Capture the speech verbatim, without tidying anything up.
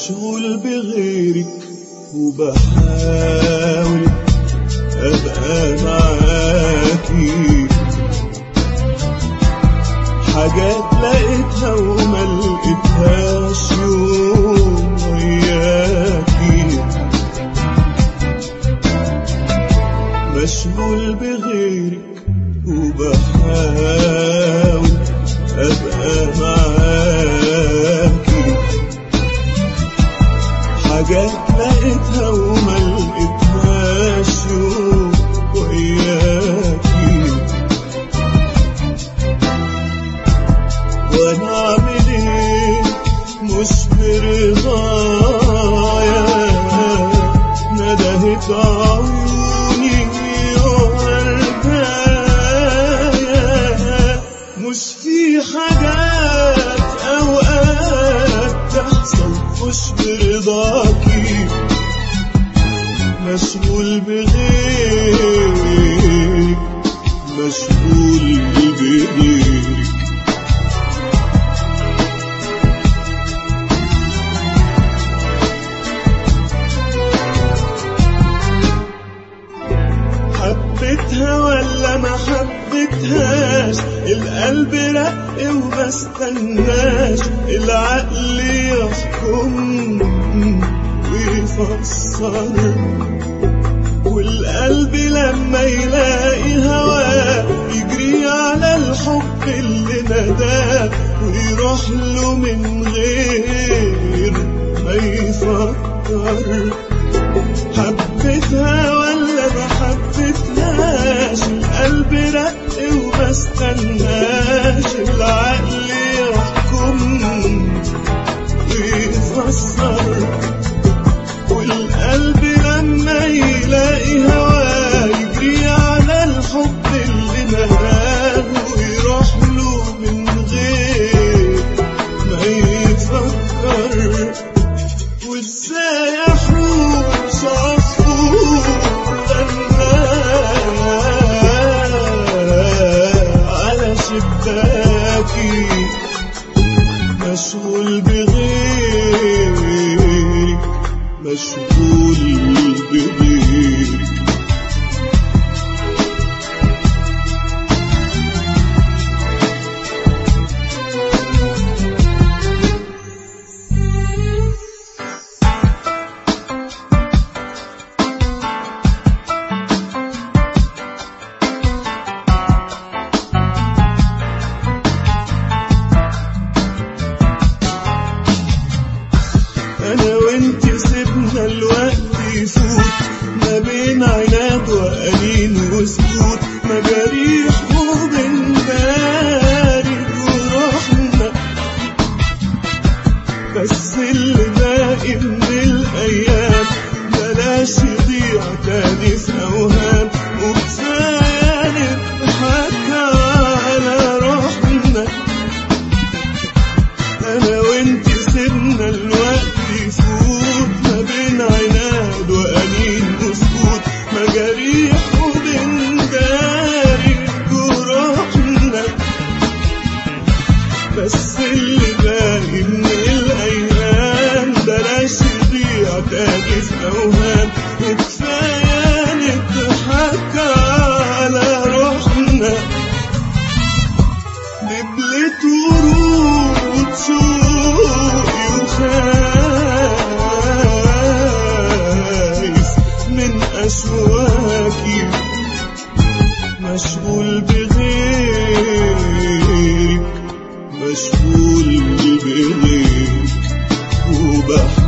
مشغول بغيرك وبحاول أبقى معاكي، حاجات لقيتها وما لقيتهاش يوم وياكي. مشغول بغيرك وبحاول أبقى معاكي، حاجات لقيتها وما لقيتهاش يوم وياكي. وانا اعمل ايه مش برضايا، ندهت عيوني وقلبايا، مش في حاجات اوقات تحصل مش برضاكي. مشغول بغيرك مشغول بغيرك. حبيتها ولا ما حبيتهاش، القلب رق وما استناش، العقل يحكم ويفسر، والقلب لما يلاقي هواه يجري على الحب اللي نداه ويروح له من غير ما يفكر. حبيتها ولا ما حبيتهاش، القلب رق وما استناش، العقل يحكم ويفسر، والقلب لما يلاقي هواه يجري على الحب اللي نداه ويروح له من غير ما يفكر. وازاي احوش عصفور على شباكي. مشغول بغيرك مشغول بغيرك. أنا وإنتي سيبنا الوقت يفوت ما بين عناد وأنين وسكوت، مجاريح وبنبارد وروحنا، بس اللي باقي من الأيام بلاش يضيع تاني في أوهام، وكفاية نضحك على روحنا. أنا وإنتي سيبنا الوقت يفوت ما بين عناد وأنين وسكوت، مجاريح وبنداري جروحنا، بس اللي باقي من الأيام بلاش يضيع تاني في أوهام، وكفاية نضحك على روحنا. دبلة ورود شوقي وخايف من أشواكي. مشغول بغيرك مشغول بغيرك وبحاول